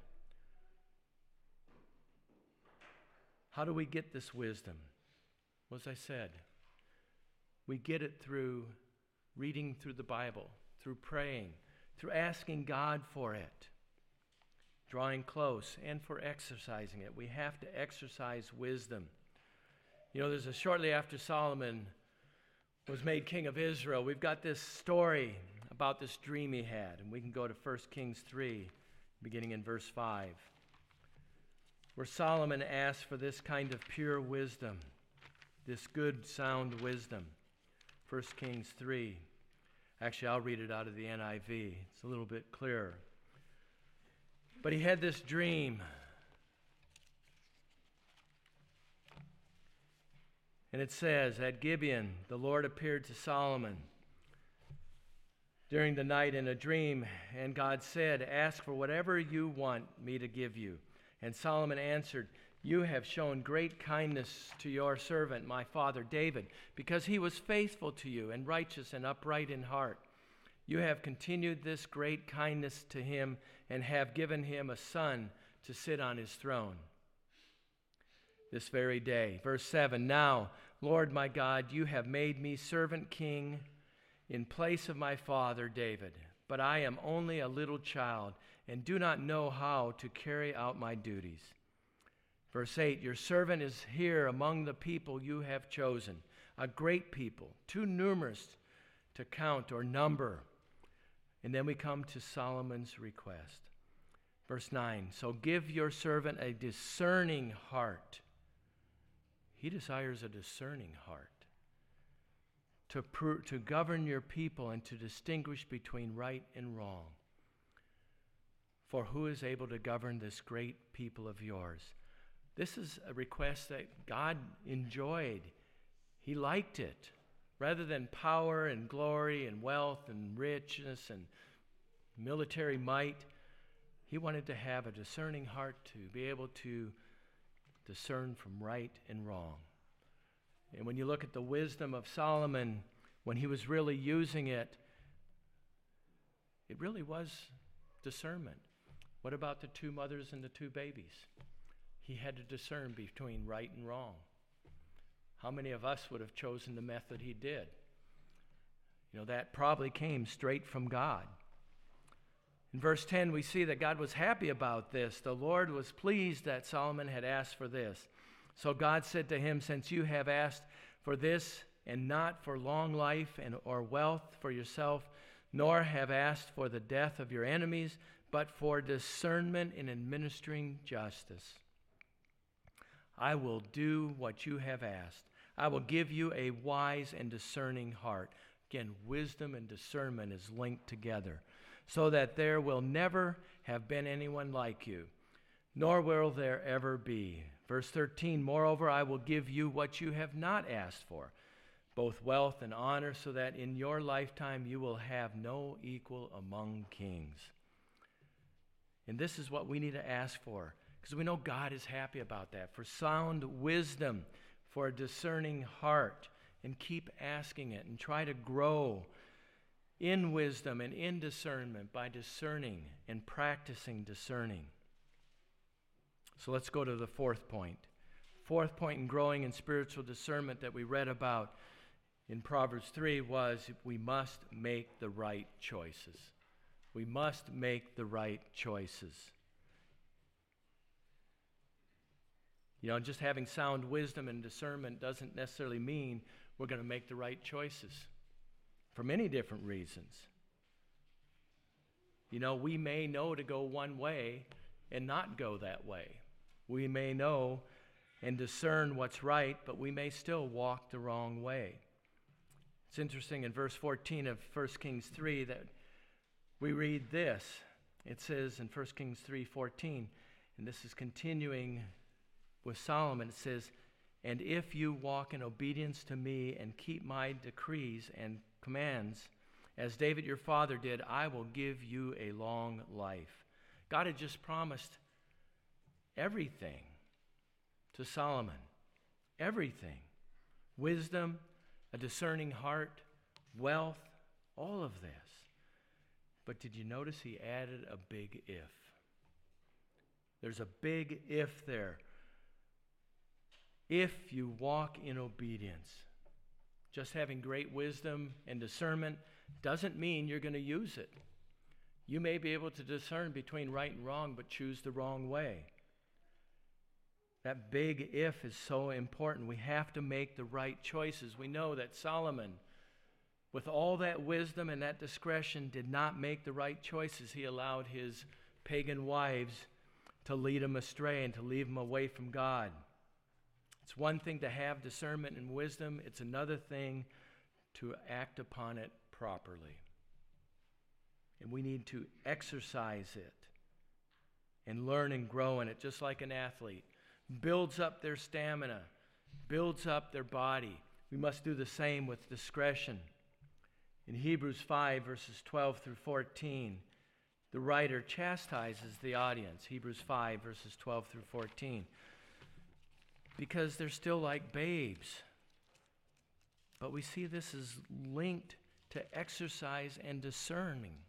How do we get this wisdom? Well, as I said, we get it through reading through the Bible, through praying, through asking God for it, drawing close, and for exercising it. We have to exercise wisdom. You know, shortly after Solomon was made king of Israel, we've got this story about this dream he had, and we can go to 1 Kings 3, beginning in verse 5, where Solomon asked for this kind of pure wisdom, this good, sound wisdom. 1 Kings 3. Actually, I'll read it out of the NIV. It's a little bit clearer. But he had this dream. And it says, "At Gibeon, the Lord appeared to Solomon during the night in a dream, and God said, 'Ask for whatever you want me to give you.' And Solomon answered, 'You have shown great kindness to your servant, my father David, because he was faithful to you and righteous and upright in heart. You have continued this great kindness to him and have given him a son to sit on his throne this very day.'" Verse 7, "Now, Lord my God, you have made me servant king in place of my father David, but I am only a little child and do not know how to carry out my duties." Verse 8, "Your servant is here among the people you have chosen, a great people, too numerous to count or number." And then we come to Solomon's request. Verse 9, "So give your servant a discerning heart." He desires a discerning heart to govern your people and to distinguish between right and wrong. For who is able to govern this great people of yours? This is a request that God enjoyed. He liked it. Rather than power and glory and wealth and richness and military might, he wanted to have a discerning heart to be able to discern from right and wrong. And when you look at the wisdom of Solomon, when he was really using it, it really was discernment. What about the two mothers and the two babies? He had to discern between right and wrong. How many of us would have chosen the method he did? That probably came straight from God. In verse 10, we see that God was happy about this. The Lord was pleased that Solomon had asked for this. So God said to him, "Since you have asked for this, and not for long life or wealth for yourself, nor have asked for the death of your enemies, but for discernment in administering justice, I will do what you have asked. I will give you a wise and discerning heart." Again, wisdom and discernment is linked together, so that there will never have been anyone like you, nor will there ever be. Verse 13, "Moreover, I will give you what you have not asked for, both wealth and honor, so that in your lifetime you will have no equal among kings." And this is what we need to ask for, because we know God is happy about that, for sound wisdom, for a discerning heart. And keep asking it and try to grow in wisdom and in discernment by discerning and practicing discerning. So let's go to the fourth point. Fourth point in growing in spiritual discernment that we read about in Proverbs 3 was we must make the right choices. We must make the right choices. Just having sound wisdom and discernment doesn't necessarily mean we're going to make the right choices for many different reasons. We may know to go one way and not go that way. We may know and discern what's right, but we may still walk the wrong way. It's interesting in verse 14 of 1 Kings 3 that we read this. It says in 1 Kings 3:14, and this is continuing with Solomon, it says, "And if you walk in obedience to me and keep my decrees and commands, as David your father did, I will give you a long life." God had just promised everything to Solomon. Everything. Wisdom, a discerning heart, wealth, all of this. But did you notice he added a big if? There's a big if there. If you walk in obedience. Just having great wisdom and discernment doesn't mean you're going to use it. You may be able to discern between right and wrong, but choose the wrong way. That big if is so important. We have to make the right choices. We know that Solomon, with all that wisdom and that discretion, did not make the right choices. He allowed his pagan wives to lead him astray and to leave him away from God. It's one thing to have discernment and wisdom. It's another thing to act upon it properly. And we need to exercise it and learn and grow in it, just like an athlete builds up their stamina, builds up their body. We must do the same with discretion. In Hebrews 5, verses 12 through 14, the writer chastises the audience. Hebrews 5, verses 12 through 14. Because they're still like babes. But we see this is linked to exercise and discerning.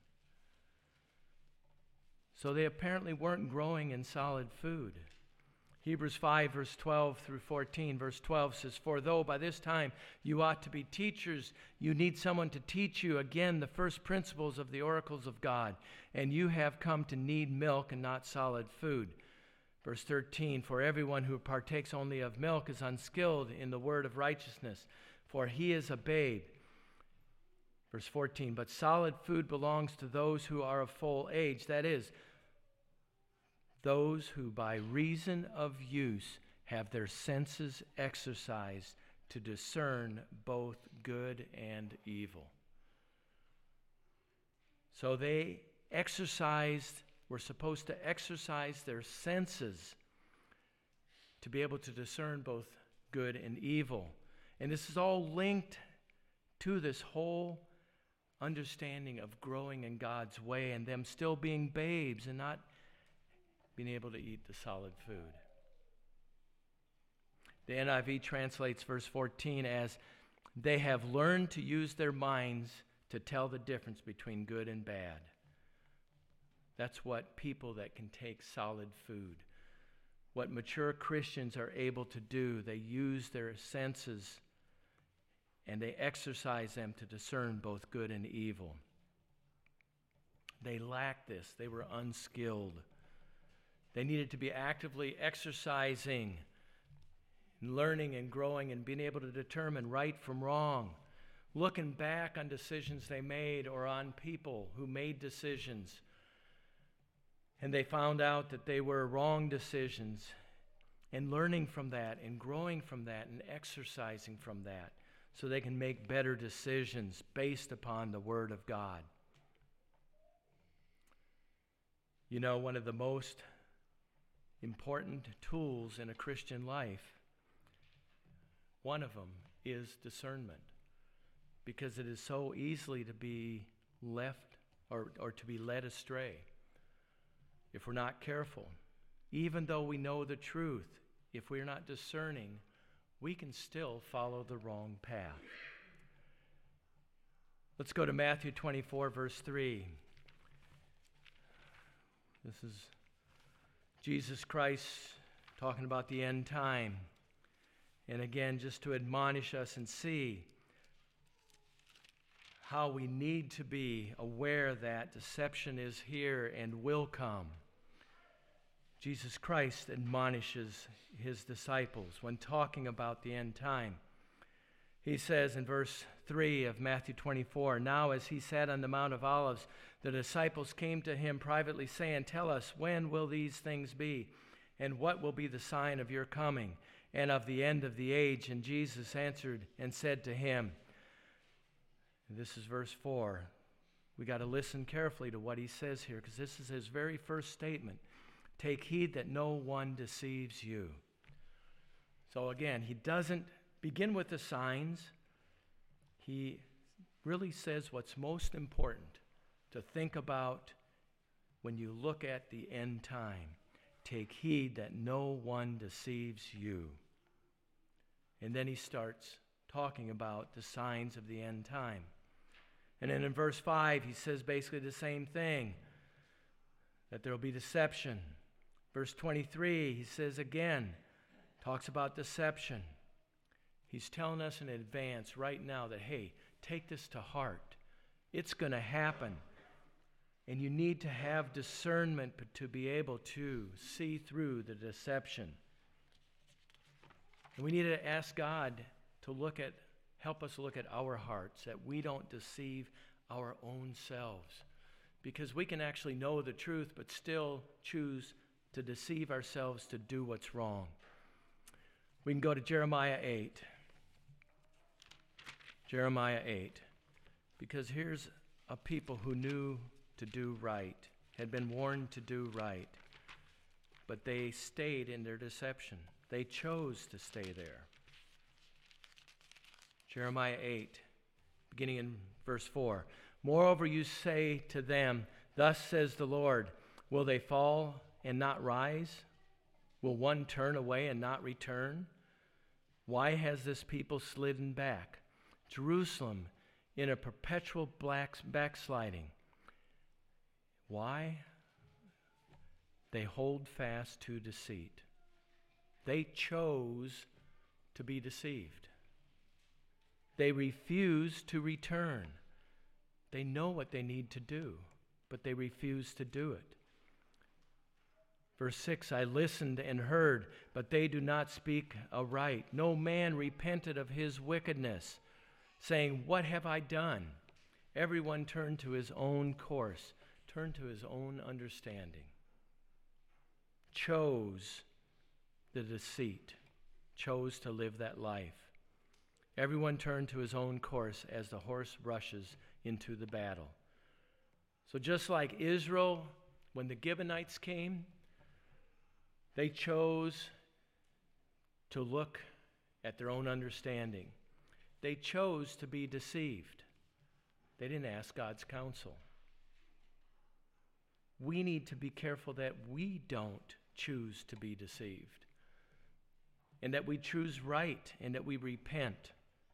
So they apparently weren't growing in solid food. Hebrews 5, verse 12 through 14. Verse 12 says, "For though by this time you ought to be teachers, you need someone to teach you again the first principles of the oracles of God, and you have come to need milk and not solid food." Verse 13, "For everyone who partakes only of milk is unskilled in the word of righteousness, for he is a babe." Verse 14, "But solid food belongs to those who are of full age, that is, those who by reason of use have their senses exercised to discern both good and evil." So they were supposed to exercise their senses to be able to discern both good and evil. And this is all linked to this whole understanding of growing in God's way and them still being babes and not being able to eat the solid food. The NIV translates verse 14 as, "They have learned to use their minds to tell the difference between good and bad." That's what people that can take solid food, what mature Christians are able to do. They use their senses and they exercised them to discern both good and evil. They lacked this. They were unskilled. They needed to be actively exercising, learning and growing and being able to determine right from wrong, looking back on decisions they made or on people who made decisions. And they found out that they were wrong decisions, and learning from that and growing from that and exercising from that so they can make better decisions based upon the Word of God. You know, one of the most important tools in a Christian life, one of them is discernment, because it is so easily to be left or to be led astray if we're not careful. Even though we know the truth, if we're not discerning, we can still follow the wrong path. Let's go to Matthew 24, verse 3. This is Jesus Christ talking about the end time. And again, just to admonish us and see how we need to be aware that deception is here and will come. Jesus Christ admonishes his disciples when talking about the end time. He says in verse 3 of Matthew 24, "Now as he sat on the Mount of Olives, the disciples came to him privately, saying, 'Tell us, when will these things be? And what will be the sign of your coming and of the end of the age?' And Jesus answered and said to him," and this is verse 4. We got to listen carefully to what he says here, because this is his very first statement. "Take heed that no one deceives you." So again, he doesn't begin with the signs. He really says what's most important to think about when you look at the end time. Take heed that no one deceives you. And then he starts talking about the signs of the end time. And then in verse 5, he says basically the same thing, that there will be deception. Verse 23, he says again, talks about deception. He's telling us in advance right now that, hey, take this to heart. It's going to happen. And you need to have discernment to be able to see through the deception. And we need to ask God to help us look at our hearts, that we don't deceive our own selves. Because we can actually know the truth, but still choose to deceive ourselves to do what's wrong. We can go to Jeremiah 8. Jeremiah 8. Because here's a people who knew to do right, had been warned to do right, but they stayed in their deception. They chose to stay there. Jeremiah 8, beginning in verse 4. "Moreover, you say to them, 'Thus says the Lord, will they fall and not rise? Will one turn away and not return? Why has this people slidden back? Jerusalem in a perpetual backsliding. Why? They hold fast to deceit.'" They chose to be deceived. They refuse to return. They know what they need to do, but they refuse to do it. Verse 6, "I listened and heard, but they do not speak aright. No man repented of his wickedness, saying, 'What have I done?' Everyone turned to his own course, turned to his own understanding. Chose the deceit, chose to live that life. Everyone turned to his own course as the horse rushes into the battle." So just like Israel, when the Gibeonites came, they chose to look at their own understanding. They chose to be deceived. They didn't ask God's counsel. We need to be careful that we don't choose to be deceived, and that we choose right, and that we repent.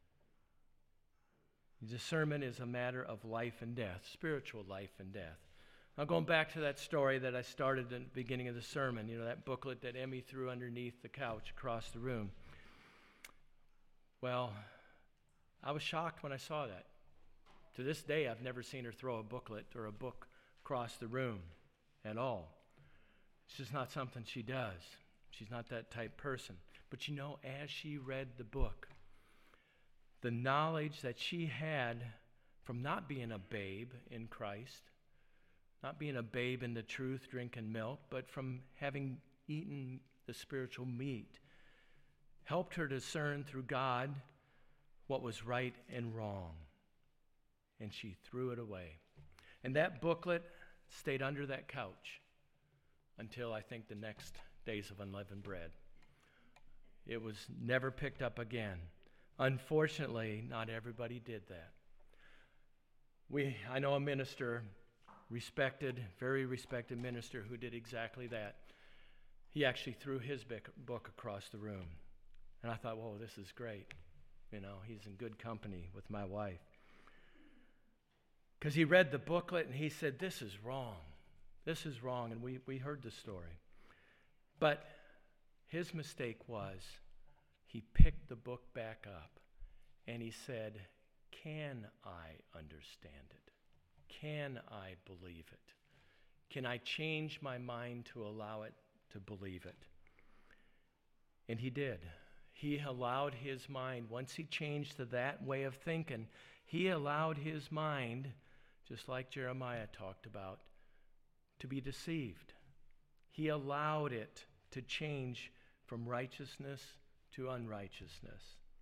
Discernment is a matter of life and death, spiritual life and death. Now, going back to that story that I started at the beginning of the sermon, that booklet that Emmy threw underneath the couch across the room. Well, I was shocked when I saw that. To this day, I've never seen her throw a booklet or a book across the room at all. It's just not something she does. She's not that type person. But as she read the book, the knowledge that she had from not being a babe in Christ, not being a babe in the truth, drinking milk, but from having eaten the spiritual meat, helped her discern through God what was right and wrong. And she threw it away. And that booklet stayed under that couch until I think the next Days of Unleavened Bread. It was never picked up again. Unfortunately, not everybody did that. I know a minister, very respected minister, who did exactly that. He actually threw his book across the room. And I thought, whoa, this is great. He's in good company with my wife. Because he read the booklet and he said, this is wrong. This is wrong. And we heard the story. But his mistake was he picked the book back up and he said, can I understand it? Can I believe it? Can I change my mind to allow it to believe it? And he did. He allowed his mind, once he changed to that way of thinking, he allowed his mind, just like Jeremiah talked about, to be deceived. He allowed it to change from righteousness to unrighteousness.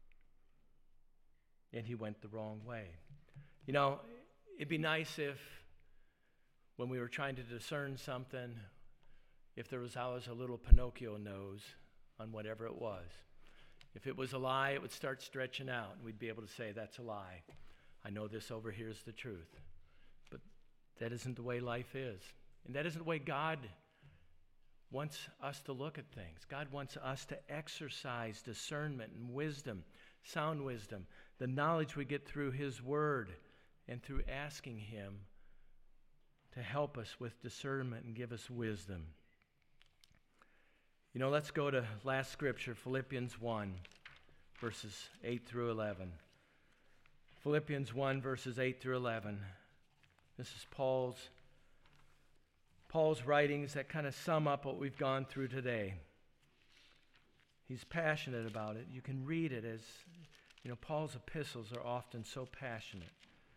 And he went the wrong way. It'd be nice if, when we were trying to discern something, if there was always a little Pinocchio nose on whatever it was. If it was a lie, it would start stretching out, and we'd be able to say, that's a lie. I know this over here is the truth. But that isn't the way life is. And that isn't the way God wants us to look at things. God wants us to exercise discernment and wisdom, sound wisdom, the knowledge we get through His Word and through asking Him to help us with discernment and give us wisdom. Let's go to last scripture, Philippians 1, verses 8 through 11. Philippians 1, verses 8 through 11. This is Paul's writings that kind of sum up what we've gone through today. He's passionate about it. You can read it as, Paul's epistles are often so passionate.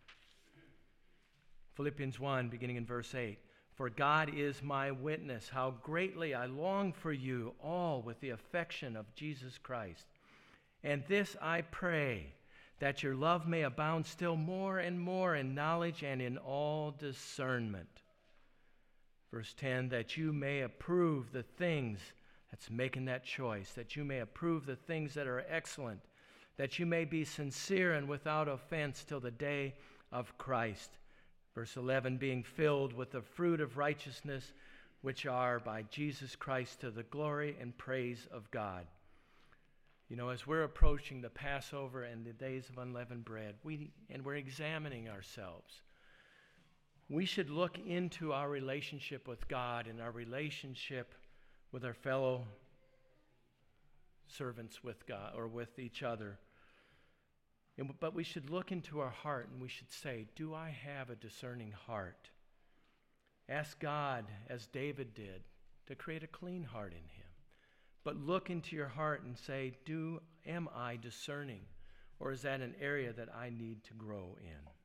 Philippians 1, beginning in verse 8. For God is my witness, how greatly I long for you all with the affection of Jesus Christ. And this I pray, that your love may abound still more and more in knowledge and in all discernment. Verse 10, that you may approve the things, that's making that choice, that you may approve the things that are excellent, that you may be sincere and without offense till the day of Christ. Verse 11, being filled with the fruit of righteousness, which are by Jesus Christ to the glory and praise of God. As we're approaching the Passover and the days of unleavened bread, we're examining ourselves. We should look into our relationship with God and our relationship with our fellow servants with God or with each other. But we should look into our heart and we should say, do I have a discerning heart? Ask God, as David did, to create a clean heart in him. But look into your heart and say, am I discerning? Or is that an area that I need to grow in?